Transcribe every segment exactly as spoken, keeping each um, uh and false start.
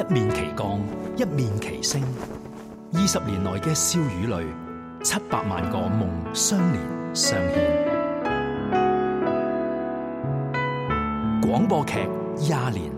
一面旗杆，一面旗聲。二十年來嘅笑與淚，七百萬個夢相連相牽。廣播劇廿年，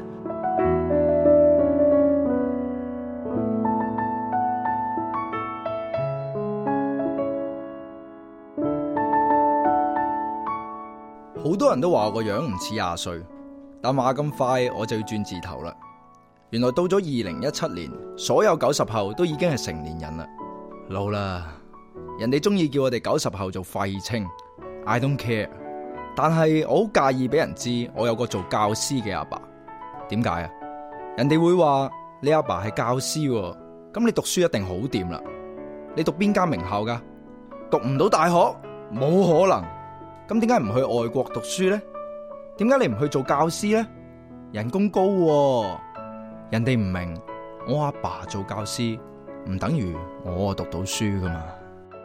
好多人都話我個樣唔似廿歲，但話咁快我就要轉字頭啦。原來到咗二零一七年，所有九十後都已經係成年人啦，老啦。人哋中意叫我哋九十後做廢青 ，I don't care。但係我好介意俾人知我有個做教師嘅阿爸。點解啊？人哋會話你阿爸係教師，咁你讀書一定好掂啦。你讀邊間名校噶？讀唔到大學？冇可能。咁點解唔去外國讀書呢？點解你唔去做教師呢？人工高喎。人哋唔明，我阿爸做教師唔等於我讀到書噶嘛。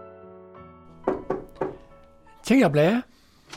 請入嚟啊，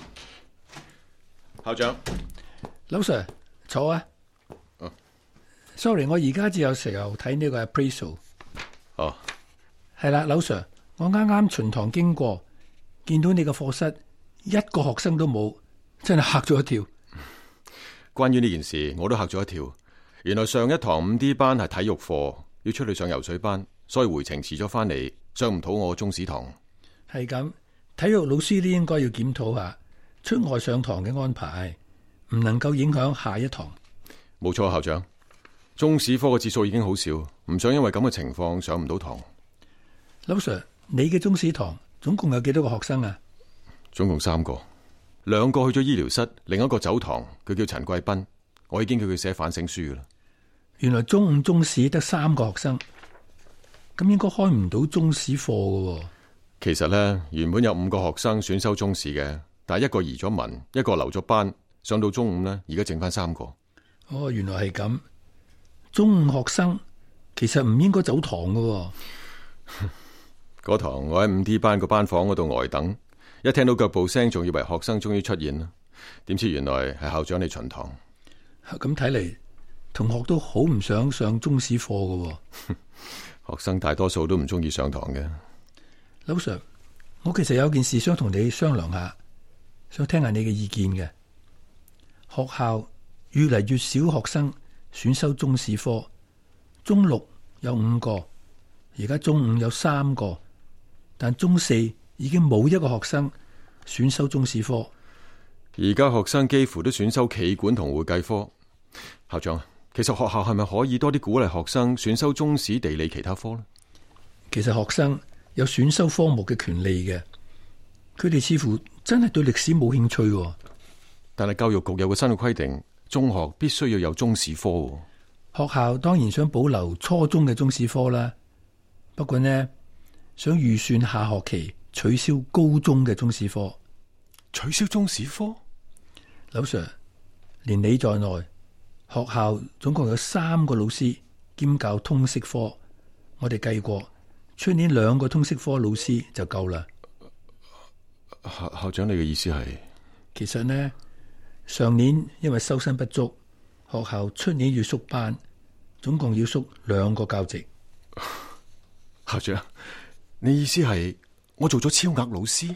校長。 老 Sir 坐啊。 哦、 sorry 我而家只有時候睇呢個 appraisal。 哦， 係啦，老 Sir 我啱啱巡堂經過，見到你個課室一個學生都冇，真係嚇咗一跳。 關於呢件事我都嚇咗一跳。原來上一堂五 D 班係體育課，要出去上游水班，所以回程遲咗翻嚟，上唔到我中史堂。 係咁，體育老師都應該要檢討下出外上堂嘅安排，唔能夠影響下一堂。 冇錯，校長。中史科嘅節數已經好少，唔想因為咁嘅情況上唔到堂。 老 Sir，你嘅中史堂總共有幾多個學生啊？ 總共三個，兩個去咗醫療室，另一個走堂，佢叫陳貴斌，我已經叫佢寫反省書噶啦。 原來中五中史得三個學生，咁應該開唔到中史課噶。 其實呢，原本有五個學生選修中史嘅，但係一個移咗文，一個留咗班，上到中五呢，而家剩翻三個。 哦，原來係咁。中五學生其實唔應該走堂噶。 嗰堂我喺五 D 班個班房嗰度呆等，一聽到腳步聲，仲以為學生終於出現啦，點知原來係校長嚟巡堂。 咁睇嚟，同學都好唔想上中史課噶。 學生大多數都唔中意上堂嘅。 老 Sir，我其實有件事想同你商量下，想聽下你嘅意見嘅。學校越嚟越少學生選修中史科，中六有五個，而家中五有三個，但中四已經冇一個學生選修中史科。 而家學生幾乎都選修企管同會計科。校長，其實學校係咪可以多啲鼓勵學生選修中史、地理其他科呢？ 其實學生有選修科目嘅權利嘅，佢哋似乎真係對歷史冇興趣。 但係教育局有個新嘅規定，中學必須要有中史科。 學校當然想保留初中嘅中史科啦，不過呢，想預算下學期取消高中嘅中史科。 取消中史科？ 老 Sir， 連你在內，學校總共有三個老師兼教通識科，我哋計過，出年兩個通識科老師就夠啦。 校校長，你嘅意思係？ 其實呢，上年因為收生不足，學校出年要縮班，總共要縮兩個教席。 校長，你意思係我做咗超額老師？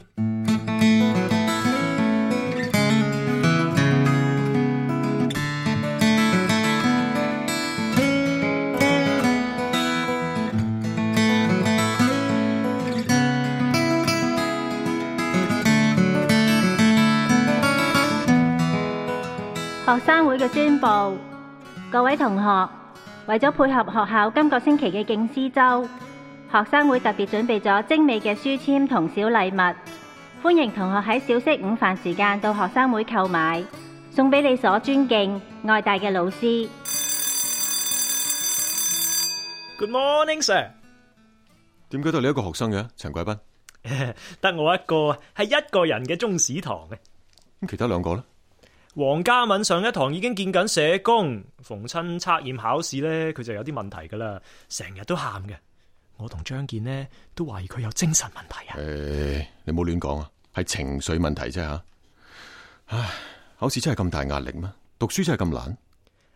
學生會嘅宣佈，各位同學，為咗配合學校今個星期嘅敬師周，學生會特別準備咗精美嘅書籤同小禮物，歡迎同學喺小息午飯時間到學生會購買，送俾你所尊敬、愛戴嘅老師。 Good morning, sir。 點解得你一個學生嘅？陳貴斌？ 得我一個，係一個人嘅中史堂嘅。 咁其他兩個呢？ 黃嘉敏上一堂已經見緊社工，逢親測驗考試呢，佢就有啲問題噶啦，成日都喊嘅。我同張健呢都懷疑佢有精神問題啊。 誒，你冇亂講啊，係情緒問題啫吓。唉，考試真係咁大壓力咩？讀書真係咁難？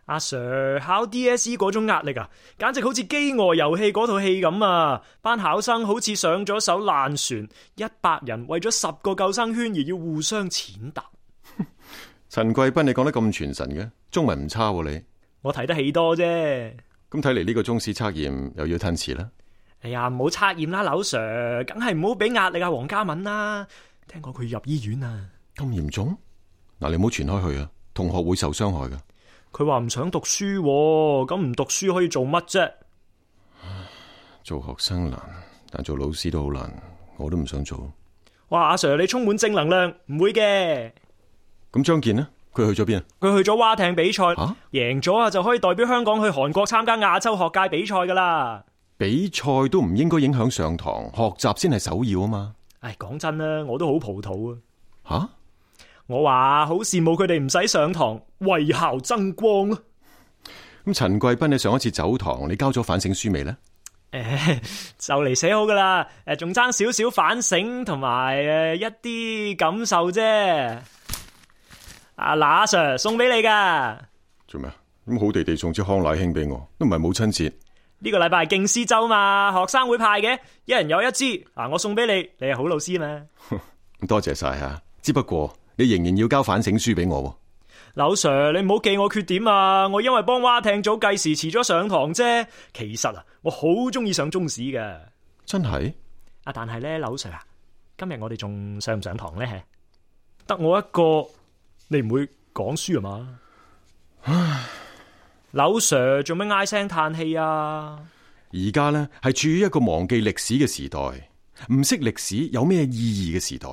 阿 Sir 考 D S E 嗰種壓力啊，簡直好似飢餓遊戲嗰套戲咁啊！班考生好似上咗艘爛船，一百人為咗十個救生圈而要互相踐踏。 陳貴賓，你講得咁傳神嘅，中文唔差喎你。 我睇得戲多啫。 咁睇嚟呢個中史測驗又要吞遲啦。 哎呀，唔好測驗啦，柳 Sir，梗係唔好俾壓力啊，黃嘉敏啦。聽講佢入醫院啊。 咁嚴重？嗱，你唔好傳開去啊，同學會受傷害噶。 佢話唔想讀書喎，咁唔讀書可以做乜啫？ 做學生難，但做老師都好難，我都唔想做。 哇，阿 Sir 你充滿正能量，唔會嘅。 咁張健呢？佢去咗邊啊？ 佢去咗蛙艇比賽， 啊？ 贏咗啊就可以代表香港去韓國參加亞洲學界比賽噶啦。 比賽都唔應該影響上堂，學習先係首要啊嘛。 唉，講真啦，我都好葡萄啊。 吓？ 我話好羨慕佢哋唔使上堂，為校爭光啊。 咁陳貴賓，你上一次走堂，你交咗反省書未呢？ 誒，就嚟寫好噶啦。誒，仲爭少少反省同埋誒一啲感受啫。啊，嗱，阿 Sir 送俾你噶。 做咩啊？咁好地地送支康乃馨俾我，都唔係母親節。 呢個禮拜係敬師周嘛，學生會派嘅，一人有一支。啊，我送俾你，你係好老師嘛。 多謝晒吓，只不過你仍然要交反省書俾我。 柳 Sir，你唔好記我缺點啊！我因為幫蛙艇組計時遲咗上堂啫。其實啊，我好中意上中史嘅。 真係？ 啊，但係咧，柳 Sir 啊，今日我哋仲上唔上堂咧？得我一個，你唔會講書啊嘛？唉，柳 Sir 做咩唉聲嘆氣啊？ 而家咧係處於一個忘記歷史嘅時代，唔識歷史有咩意義嘅時代。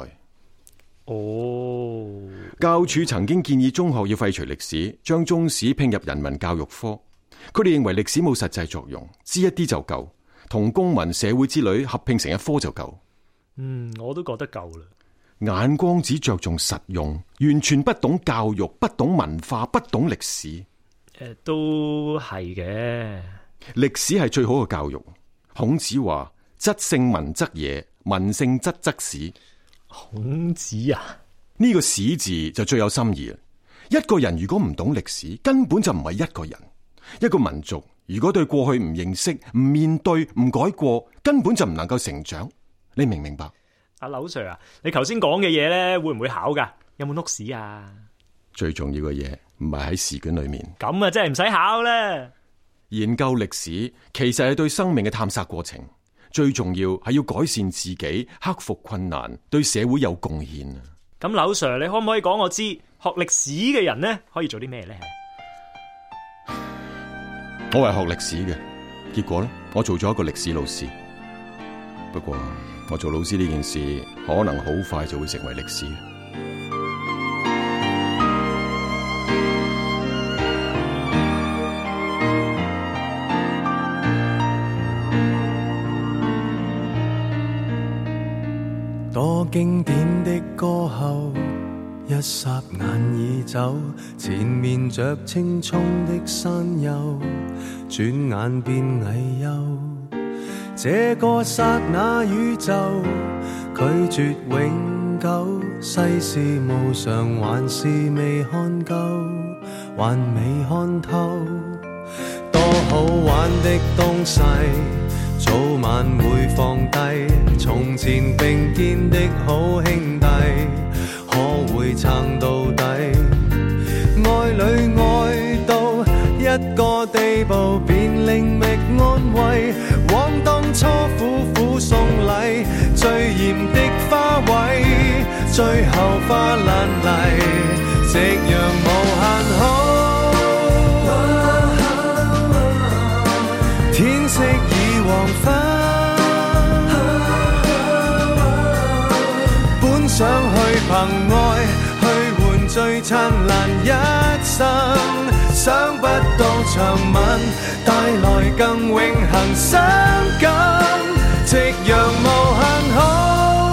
哦， 教署曾經建議中學要廢除歷史，將中史拼入人文教育科。佢哋認為歷史冇實際作用，知一啲就夠，同公民社會之類合併成一科就夠。 嗯，我都覺得夠啦。 眼光只着重實用，完全不懂教育，不懂文化，不懂歷史。 誒、呃，都係嘅。 歷史係最好嘅教育。孔子話：質勝文則野，文勝質則史。 孔子啊， 呢個史字就最有心意啦。一個人如果唔懂歷史，根本就唔係一個人。一個民族如果對過去唔認識、唔面對、唔改過，根本就唔能夠成長。你明唔明白？ 阿柳 Sir 啊，你頭先講嘅嘢咧，會唔會考噶？有冇 notes 啊？ 最重要嘅嘢唔係喺試卷裏面。 咁啊，真係唔使考啦。 研究歷史其實係對生命嘅探索過程。最重要係要改善自己，克服困難，對社會有貢獻啊！ 咁柳 Sir，你可唔可以講我知學歷史嘅人呢可以做啲咩呢？ 我係學歷史嘅，結果呢，我做咗一個歷史老師。不過我做老師呢件事可能好快就會成為歷史。 多經典的歌後，一霎眼已走，前面着青蔥的山丘，轉眼變危憂。這個剎那宇宙，拒絕永久，世事無常，還是未看夠，還未看透。多好玩的東西，早晚會放低，從前並肩的好兄弟，可會撐到底？愛侶愛到一個地步，便另覓安慰，往當初苦苦送禮，最嚴的花卉，最後花爛泥，夕陽無限好。天色已黃昏，本想去憑愛去換最燦爛一生，想不到長吻帶來更永恆傷感，夕陽無限好，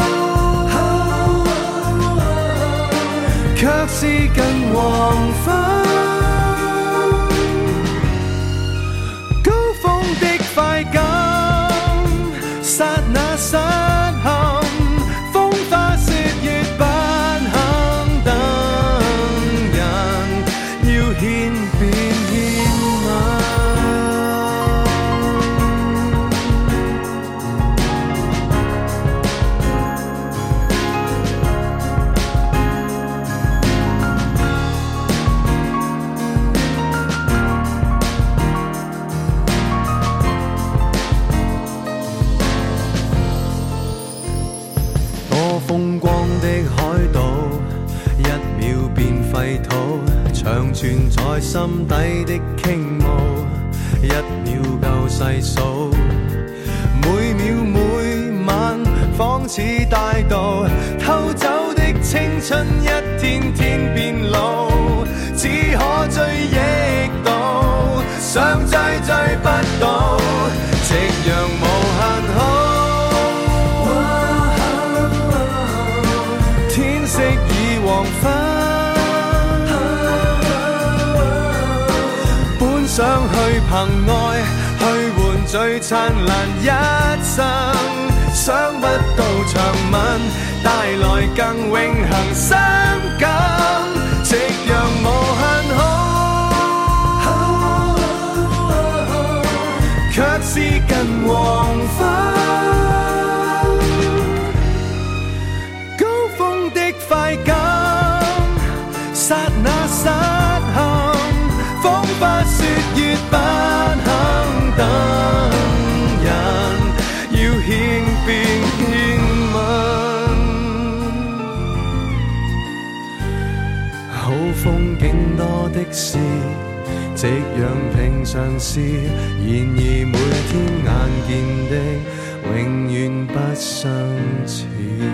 卻是近黃昏。快感，剎那失陷，風花雪月不肯等人，要獻便獻。 廢土，長存在心底的傾慕，一秒夠細數，每秒每晚仿似大道，偷走的青春一天天變老，只可追憶到，想追追不到，夕陽無限好。天色已黃昏，本想去憑愛去換最燦爛一生，想不到長吻帶來更永恆傷感，夕陽無限好，卻是近黃昏。快感，剎那失陷，仿佛雪月不肯等人，要獻變獻吻。好風景多的是，夕陽平常事，然而每天眼見的永遠不相似。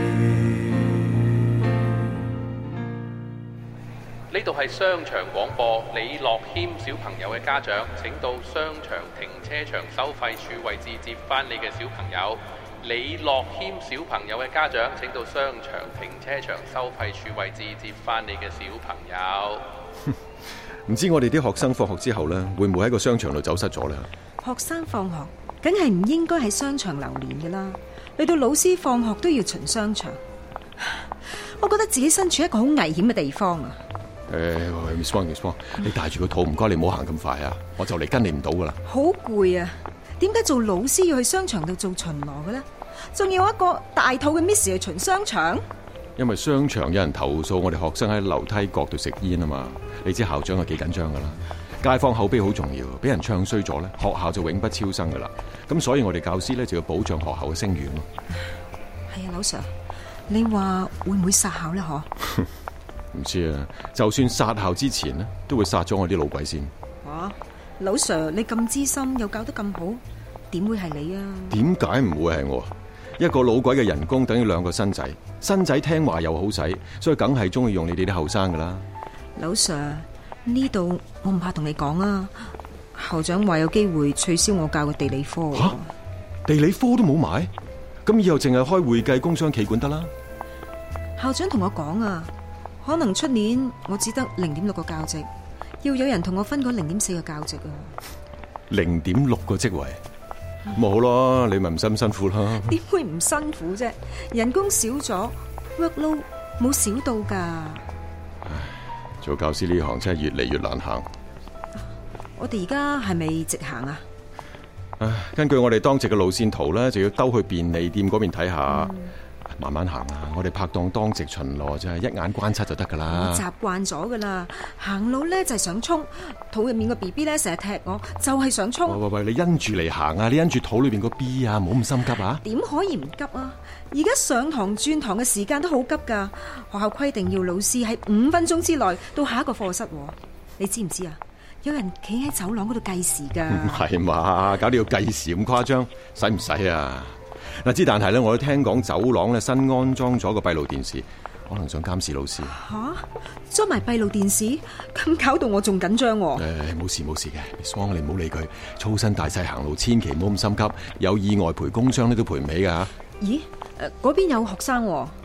呢度係商場廣播，李樂謙小朋友嘅家長請到商場停車場收費處位置接返你嘅小朋友。李樂謙小朋友嘅家長請到商場停車場收費處位置接返你嘅小朋友。 唔知我哋啲學生放學之後呢，會唔會喺個商場度走失咗呢？ 學生放學梗係唔應該喺商場流連㗎啦，嚟到老師放學都要巡商場，我覺得自己身處一個好危險嘅地方啊！ 誒、欸、Miss Wong，Miss Wong，你帶住個肚，唔該你唔好行咁快啊！我就嚟跟你唔到噶啦。 好攰啊！點解做老師要去商場度做巡邏嘅呢？仲要一個大肚嘅 Miss 去巡商場？ 因為商場有人投訴我哋學生喺樓梯角度食煙啊嘛，你知校長係幾緊張噶啦。街坊口碑好重要，俾人唱衰咗咧，學校就永不超生噶啦。咁所以我哋教師咧就要保障學校嘅聲譽咯。 係啊，老 Sir， 你話會唔會殺校呢？嗬？ 唔知啊，就算殺校之前呢，都會殺咗我啲老鬼先。 哇，老 Sir， 你咁資深又教得咁好，點會係你啊？點解唔會係我？一個老鬼嘅人工等於兩個新仔，新仔聽話又好使，所以梗係中意用你哋啲後生噶啦。 老 Sir， 呢度我唔怕同你講啊，校長話有機會取消我教嘅地理科。 吓，地理科都冇埋，咁以後淨係開會計、工商、企管得啦。 校長同我講啊，可能出年我只得零點六個教席，要有人同我分嗰零點四個教席啊。 零點六個職位，冇咯，你咪唔辛唔辛苦啦？ 點會唔辛苦啫？人工少咗 ，workload 冇少到噶。 唉，做教師呢行真係越嚟越難行。 我哋而家係咪直行啊？ 唉，根據我哋當值嘅路線圖咧，就要兜去便利店嗰邊睇下。嗯，慢慢行啊！我哋拍檔當值巡邏就係一眼觀察就得噶啦。我習慣咗噶啦，行路咧就係想衝，肚入面個 B B 咧成日踢我，就係想衝。 喂喂喂，你因住嚟行啊！你因住肚裏邊個 B 啊，唔好咁心急啊！ 點可以唔急啊？而家上堂轉堂嘅時間都好急噶，學校規定要老師喺五分鐘之內到下一個課室。你知唔知啊？有人企喺走廊嗰度計時噶。 唔係嘛？搞到要計時咁誇張，使唔使啊？嗱，之但係咧，我都聽講走廊咧新安裝咗個閉路電視，可能想監視老師。吓， 裝埋閉路電視，咁搞到我仲緊張。誒， 冇事冇事嘅 ，Miss Wong 你唔好理佢，粗身大細行路，千祈唔好咁心急，有意外賠工傷咧都賠唔起噶吓。 咦？誒，嗰邊有學生。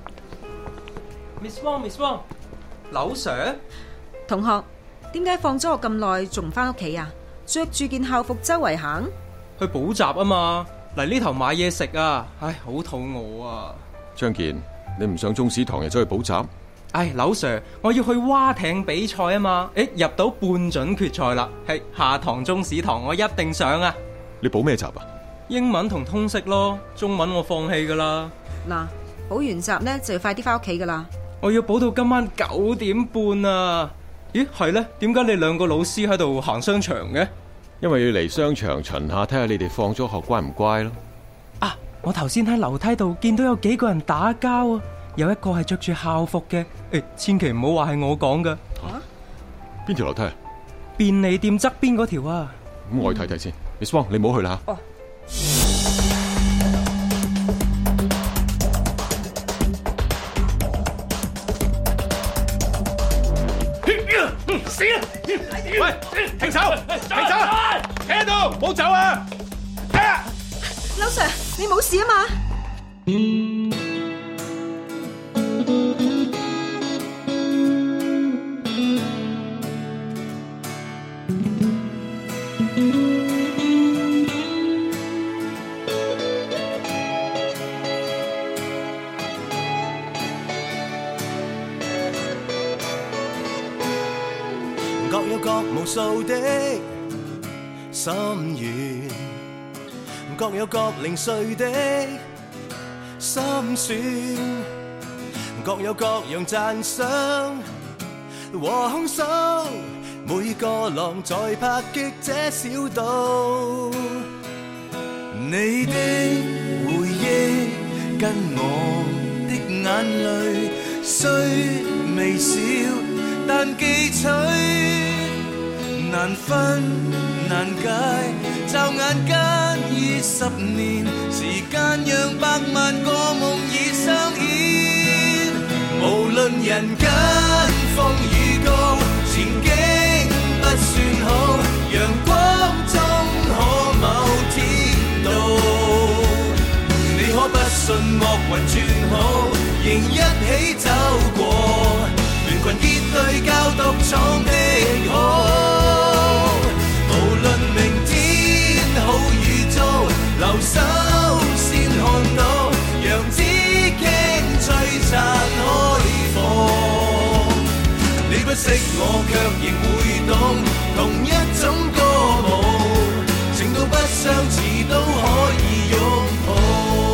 Miss Wong，Miss Wong， 劉 Sir， 同學，點解放咗學咁耐仲唔翻屋企啊？着住件校服周圍行？ 去補習啊嘛。嚟呢頭買嘢食啊！唉，好肚餓啊！ 張健，你唔上中史堂又走去補習？ 唉，劉 Sir， 我要去蛙艇比賽啊嘛！誒，入到半準決賽啦，係下堂中史堂我一定上啊！ 你補咩習啊？ 英文同通識咯，中文我放棄噶啦。 嗱，補完習呢就要快啲翻屋企噶啦。 我要補到今晚九點半啊！咦，係呢？點解你兩個老師喺度行商場嘅？ 因為要嚟商場巡下，睇下你哋放咗學乖唔乖咯。 啊！我頭先喺樓梯度見到有幾個人打交啊， 有一個係着住校服嘅，誒，千祈唔好話係我講噶。 邊條樓梯啊？ 便利店側邊嗰條啊。 咁我去睇睇先。Miss Wong，你唔好去啦吓。 哦。 死啦！喂，停手！停手！企喺度，唔好走啊！ 劉 Sir，你冇事啊嘛？ 各有各無數的心願，各有各零碎的心酸，各有各樣讚賞和控訴，每個浪在拍擊這小島。你的回憶跟我的眼淚雖微小，但記取難分難解，驟眼間二十年，時間讓百萬個夢已相顯。無論人間風雨高，前景不算好，陽光中可某天到。你可不信惡運轉好，仍一起走過聯群結隊教獨闖的好。無論明天好與糟，留守先看到，讓紫荊璀璨開放。你不識我卻仍會懂，同一種歌舞，情到不相似都可以擁抱。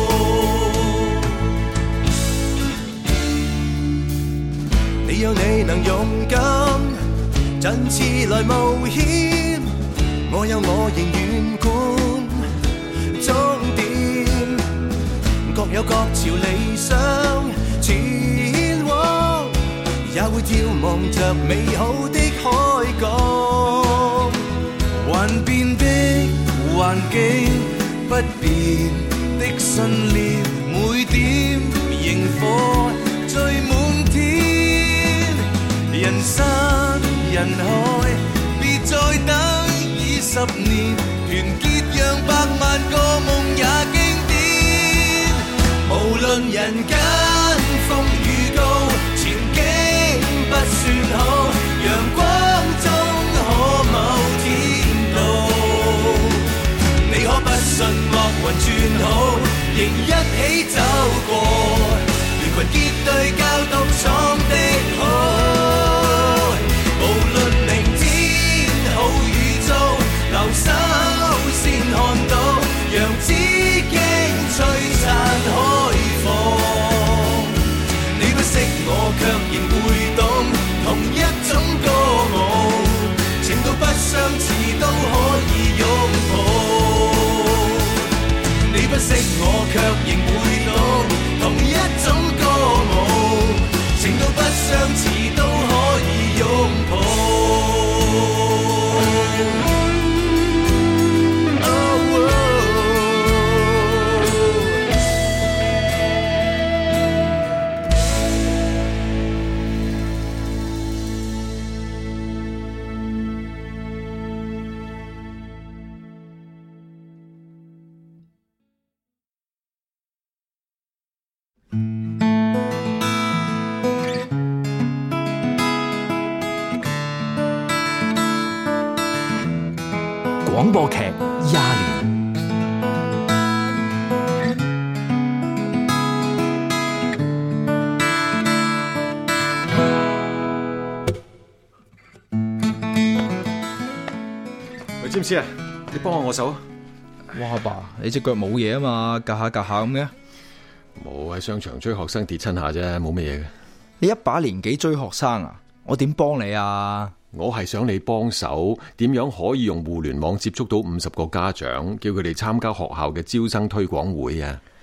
你有你能勇敢，振翅來冒險，我有我仍遠觀終點，各有各朝理想前往，也會眺望着美好的海港。幻變的環境，不變的信念，每點螢火聚滿天。人山人海，別再等二十年，團結讓百萬個夢也經典。無論人間風雨高，前景不算好，陽光中可某天到。你可不信惡運轉好，仍一起走過聯群結隊教獨闖的好。無論明天好與糟，留守先看到，讓紫荊璀璨開放。你不識我卻仍會懂，同一種歌舞，情到不相似都可以擁抱。你不識我卻仍會懂，同一種歌舞，情到不相似都可以擁抱。 廣播劇廿年， 喂，詹姆斯啊，你幫下我手啊！ 哇，阿爸，你隻腳冇嘢啊嘛，夾下夾下咁嘅。 冇，喺商場追學生跌親下啫，冇乜嘢嘅。 你一把年紀追學生啊？我點幫你啊？ 我係想你幫手，點樣可以用互聯網接觸到五十個家長，叫佢哋參加學校嘅招生推廣會啊？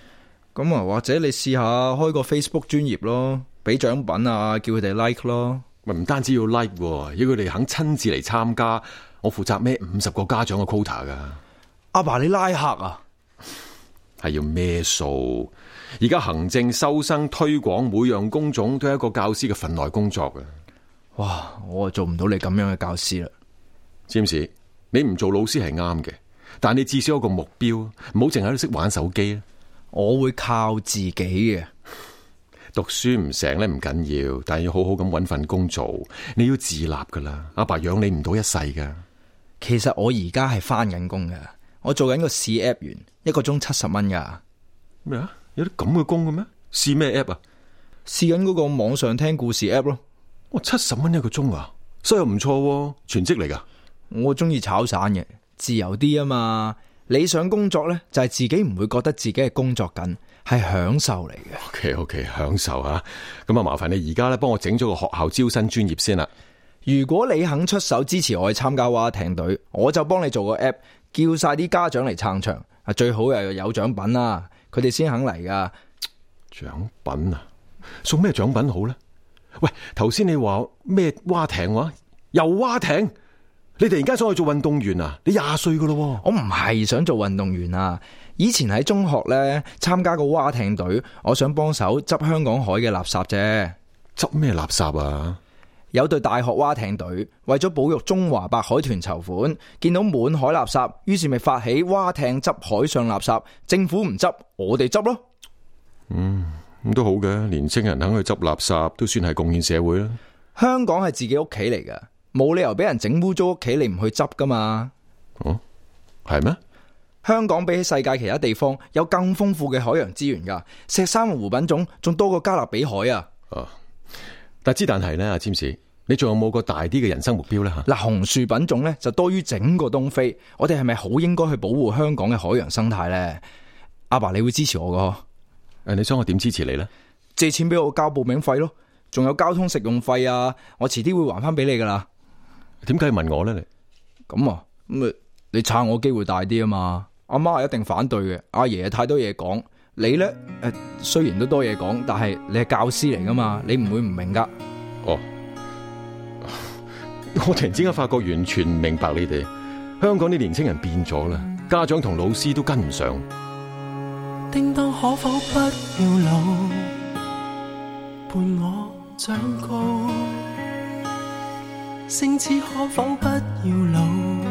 咁啊，或者你試下開個 Facebook 專頁咯，俾獎品啊，叫佢哋 like 咯。 喂，唔單止要 like，要佢哋肯親自嚟參加，我負責孭五十個家長嘅 quota 噶。 阿爸，你拉客啊？ 係要孭數。而家行政、收生、推廣每樣工種都係一個教師嘅份內工作嘅。 哇，我做唔到你咁樣嘅教師啦。 詹士，你唔做老師係啱嘅，但你至少有個目標，唔好淨喺度識玩手機啊。 我會靠自己嘅。 讀書唔成咧唔緊要，但係要好好咁搵份工做。你要自立噶啦，阿爸養你唔到一世噶。 其實我而家係翻緊工噶，我做緊個試 app 員，一個鐘七十蚊噶。 咩啊？有啲咁嘅工嘅咩？試咩 app 啊？ 試緊嗰個網上聽故事 app 咯。 哇，七十蚊一個鐘啊，收入唔錯，全職嚟噶。 我中意炒散嘅，自由啲啊嘛。理想工作咧就係自己唔會覺得自己係工作緊，係享受嚟嘅。 OK OK， 享受啊！咁啊，麻煩你而家咧幫我整咗個學校招生專頁先啦。 如果你肯出手支持我去參加蛙艇隊，我就幫你做個 app， 叫晒啲家長嚟撐場啊！最好又有獎品啦，佢哋先肯嚟噶。 獎品啊？送咩獎品好咧？喂，頭先你話咩蛙艇話？又蛙艇？你突然間想去做運動員啊？你廿歲噶咯？ 我唔係想做運動員啊！以前喺中學咧參加個蛙艇隊，我想幫手執香港海嘅垃圾啫。 執咩垃圾啊？ 有隊大學蛙艇隊為咗保育中華白海豚籌款，見到滿海垃圾，於是咪發起蛙艇執海上垃圾。政府唔執，我哋執咯。 嗯，咁都好嘅，年青人肯去執垃圾，都算係貢獻社會啦。 香港係自己屋企嚟噶，冇理由俾人整污糟屋企，你唔去執噶嘛？ 哦，係咩？ 香港比起世界其他地方有更豐富嘅海洋資源噶，石珊瑚品種仲多過加勒比海啊！ 哦，但之但係咧，阿詹士，你仲有冇個大啲嘅人生目標咧？吓， 嗱，紅樹品種咧就多於整個東非，我哋係咪好應該去保護香港嘅海洋生態咧？阿爸，你會支持我噶？誒， 你想我點支持你咧？ 借錢俾我交報名費咯，仲有交通食用費啊，我遲啲會還翻俾你噶啦。 點解要問我咧？你咁啊，咁啊，你撐我機會大啲啊嘛。阿媽係一定反對嘅，阿爺太多嘢講。你咧誒，雖然都多嘢講，但係你係教師嚟噶嘛，你唔會唔明噶。 哦，我突然之間發覺完全唔明白你哋。香港啲年青人變咗啦，家長同老師都跟唔上。 叮當可否不要老，伴我長高，星矢可否不要老，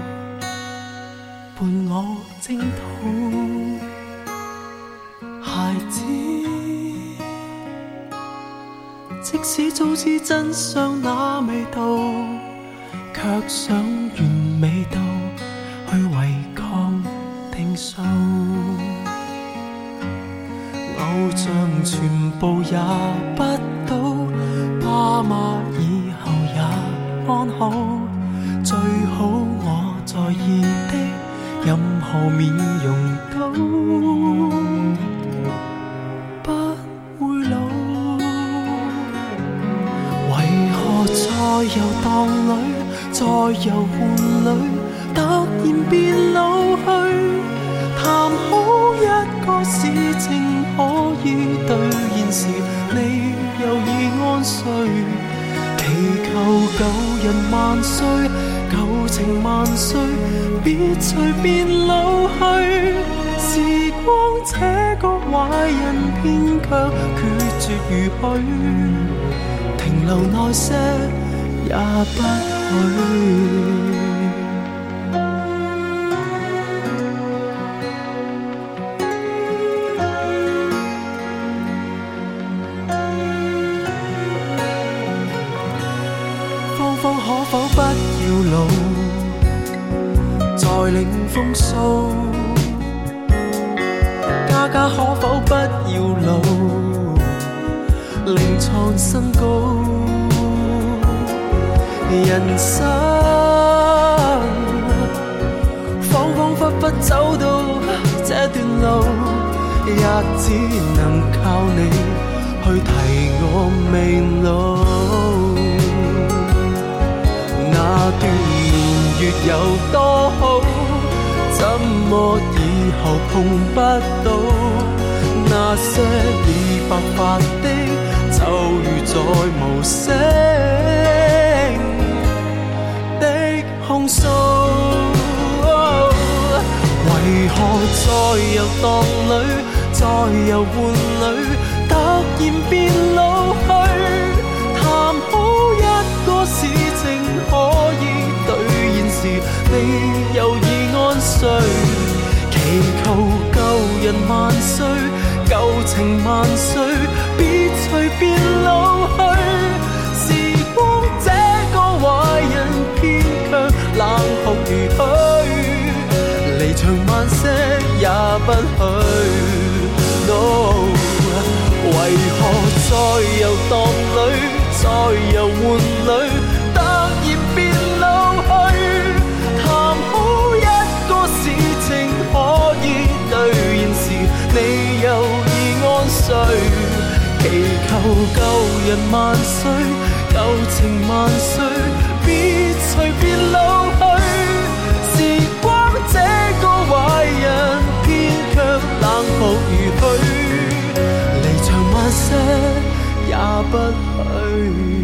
伴我征討。孩子，即使早知真相那味道，卻想完美到去違抗定數。偶像全部也不到，爸媽以後也安好，最好我在意的任何面容都不會老。為何在遊蕩裏，在遊玩裏，突然變老去？談好一個事情可以兌現時，你又已安睡。祈求舊人萬歲，舊情萬歲，別隨便老去。時光這個壞人偏卻決絕如許，停留耐些也不許。可否不要老，再領風騷？家家可否不要老，另創新高？人生恍恍惚惚走到這段路，也只能靠你去提我未老。那段年月有多好，怎麼以後碰不到？ 那些已白髮的，就如再無聲的控訴。哦，為何在遊蕩裏，在遊玩裏，突然變老去？談好一個事情可以兌現時，你又已安睡。祈求舊人萬歲，舊情萬歲，別隨便老去。時光這個壞人，偏卻冷酷如許，離場慢些也不許。No， 為何在遊蕩裏，在遊玩裏，突然變老去？談好一個事情可以兌現時，你又已安睡。祈求舊人萬歲，舊情萬歲，別隨便老去。時光這個壞人，偏卻冷酷如許，離場慢些也不許。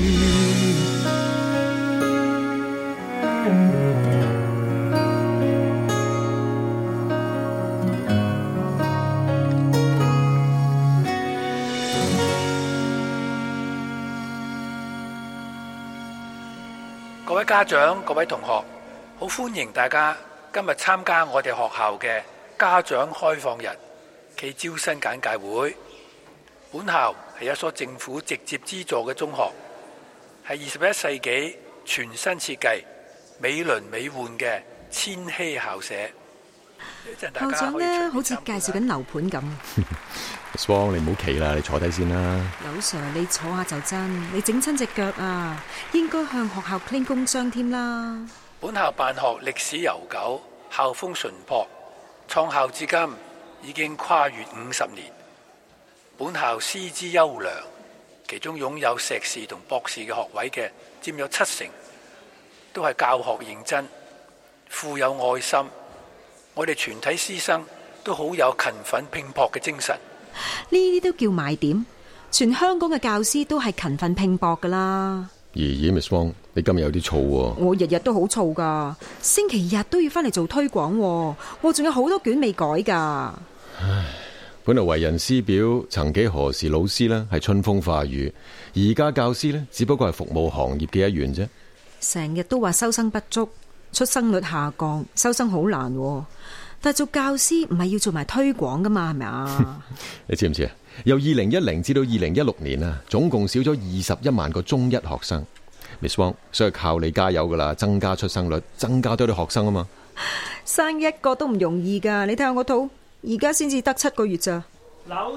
各位家長、各位同學，好歡迎大家今日參加我哋學校嘅家長開放日暨招生簡介會。本校係一所政府直接資助嘅中學，係二十一世紀全新設計、美輪美奐嘅千禧校舍。 校長呢，好似介紹緊樓盤咁。 Miss Wong， 你唔好企啦，你坐低先啦。 劉 Sir， 你坐下就真，你整親隻腳啊，應該向學校 claim 工傷添啦。 本校辦學歷史悠久，校風淳樸，創校至今已經跨越五十年。本校師資優良，其中擁有碩士同博士嘅學位嘅佔有七成，都係教學認真、富有愛心。我哋全體師生都好有勤奮拼搏嘅精神。 呢啲都叫賣點，全香港嘅教師都係勤奮拼搏噶啦。 爺爺 Miss Wong， 你今日有啲燥喎。 我日日都好燥噶，星期日都要翻嚟做推廣，我仲有好多卷未改噶。 唉，本來為人師表，曾幾何時老師呢係春風化雨，而家教師呢只不過係服務行業嘅一員啫。 成日都話收生不足，出生率下降，收生好難。但係做教師唔係要做埋推廣噶嘛，係咪啊？你知唔知啊？由二零一零至到二零一六年啊，總共少咗二十一萬個中一學生。Miss Wong， 所以靠你加油噶啦，增加出生率，增加多啲學生啊嘛。 生一個都唔容易噶，你睇下我肚，而家先至得七個月咋。 劉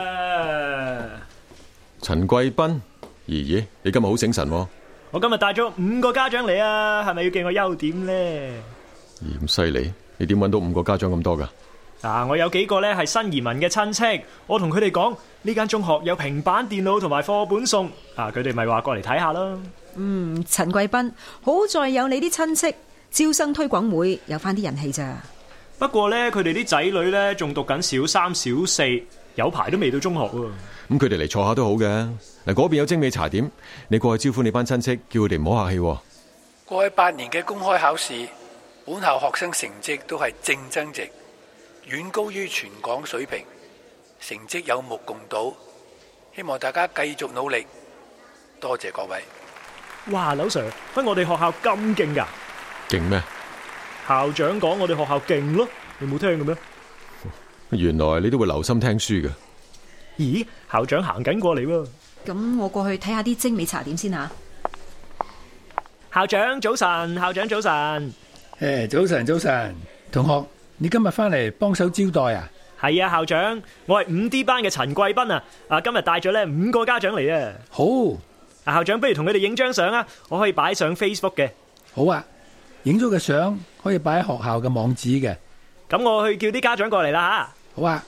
Sir， 陳貴賓，爺爺，你今日好醒神喎。 我今日帶咗五個家長嚟啊，係咪要記我優點呢？ 咁犀利，你點搵到五個家長咁多噶？ 啊，我有幾個呢係新移民嘅親戚，我同佢哋講呢間中學有平板電腦同埋課本送，啊，佢哋咪話過嚟睇下咯。 嗯，陳貴賓，好在有你啲親戚，招生推廣會有翻啲人氣咋。 不過呢，佢哋啲仔女呢仲讀緊小三、小四，有排都未到中學喎。 咁佢哋嚟坐下都好嘅。嗱，嗰邊有精美茶點，你過去招呼你班親戚，叫佢哋唔好客氣。 過去八年嘅公開考試，本校學生成績都係正增值，遠高於全港水平，成績有目共睹。希望大家繼續努力，多謝各位。 哇，劉 Sir， 喺我哋學校咁勁噶？ 勁咩？ 校長講我哋學校勁咯，你冇聽嘅咩？ 原來你都會留心聽書嘅。 咦，校長行緊過嚟喎。 咁我過去睇下啲精美茶點先吓。 校長早晨，校長早晨。 誒，早晨早晨，同學，你今日翻嚟幫手招待啊？ 係啊，校長，我係五 D 班嘅陳貴賓啊，啊，今日帶咗咧五個家長嚟啊。 好， 啊，校長不如同佢哋影張相啊，我可以擺上 Facebook 嘅。 好啊，影咗嘅相可以擺喺學校嘅網址嘅。 咁我去叫啲家長過嚟啦吓。 好啊，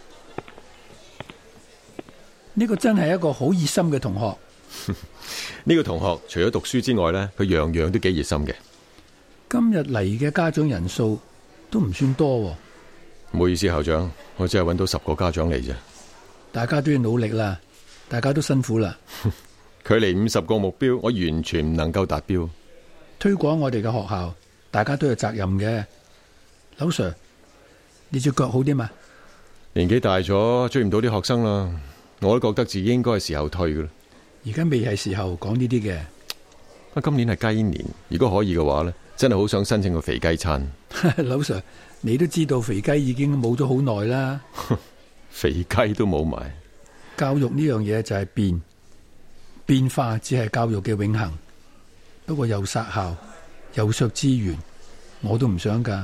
呢個真係一個好熱心嘅同學。 呢個同學除咗讀書之外呢，佢樣樣都幾熱心嘅。 今日嚟嘅家長人數都唔算多喎。 唔好意思，校長，我只係揾到十個家長嚟啫。 大家都要努力啦，大家都辛苦啦。 距離五十個目標，我完全唔能夠達標。 推廣我哋嘅學校，大家都有責任嘅。劉 Sir， 你隻腳好啲嘛？ 年紀大咗，追唔到啲學生啦，我都覺得自己應該係時候退噶啦。 而家未係時候講呢啲嘅。 啊，今年係雞年，如果可以嘅話呢，真係好想申請個肥雞餐。 劉 Sir， 你都知道肥雞已經冇咗好耐啦。 肥雞都冇埋。 教育呢樣嘢就係變，變化只係教育嘅永恆。不過又殺校又削資源，我都唔想噶。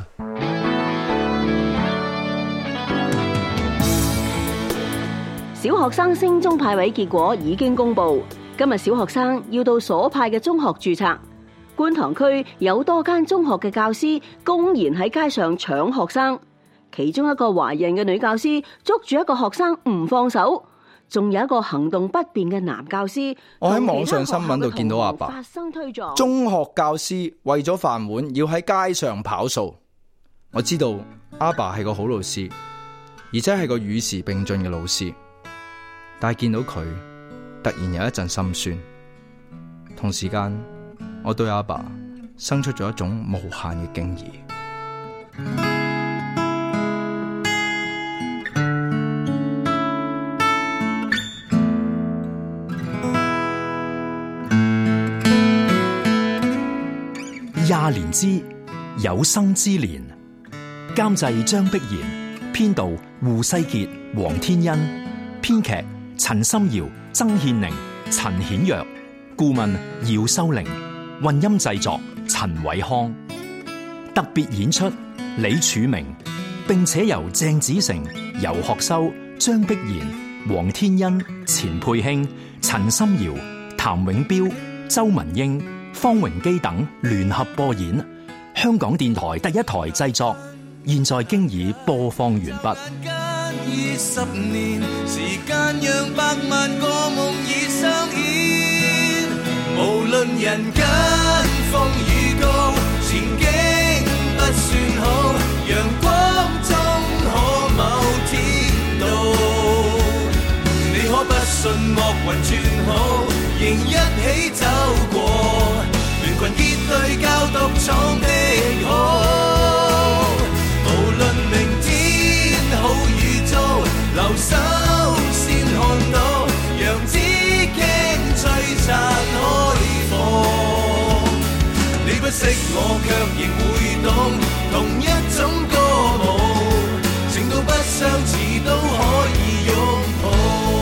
小學生升中派位結果已經公布，今日小學生要到所派嘅中學註冊。觀塘區有多間中學嘅教師公然喺街上搶學生，其中一個懷孕嘅女教師捉住一個學生唔放手，仲有一個行動不便嘅男教師。 我喺網上新聞度見到阿爸， 發生推撞， 中學教師為咗飯碗要喺街上跑數。我知道阿爸係個好老師，而且係個與時並進嘅老師，但係見到佢突然有一陣心酸，同時間我對阿爸生出咗一種無限嘅敬意。 廿年之有生之年，監製張碧然，編導胡世傑、黃天恩，編劇陳心遙、曾憲寧、陳顯若，顧問姚秀玲，混音製作陳偉康，特別演出李柱明，並且由鄭子誠、游學修、張碧然、黃天恩、錢佩卿、陳心遙、譚永標、周文英、方榮基等聯合播演，香港電台第一台製作，現在經已播放完畢。 二十年時間讓百萬個夢已相顯，無論人間風雨高，前景不算好，陽光中可某天到，你可不信惡雲轉好，仍一起走過，聯群結隊教獨闖的好，無論明天好與糟，留守先看到，讓紫荊璀璨開放。你不識我卻仍會懂，同一種歌舞，情到不相似都可以擁抱。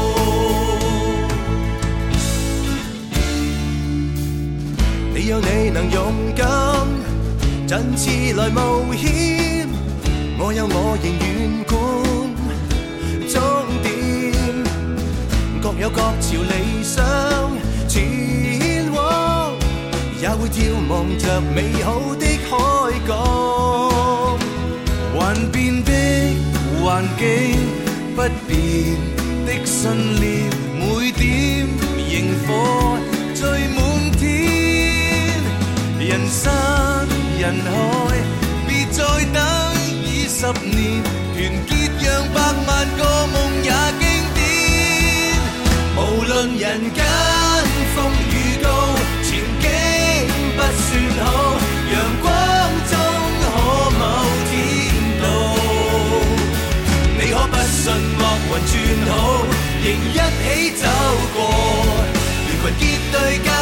你有你能勇敢，振翅來冒險，我有我仍遠觀終點，各有各朝理想前往，也會眺望着美好的海港。幻變的環境，不變的信念，每點螢火最滿天。人山人海，別再等二十年，團結讓百萬個夢也經典。無論人間風雨高，前景不算好，陽光中可某天到。你可不信惡雲轉好，仍一起走過，聯群結隊。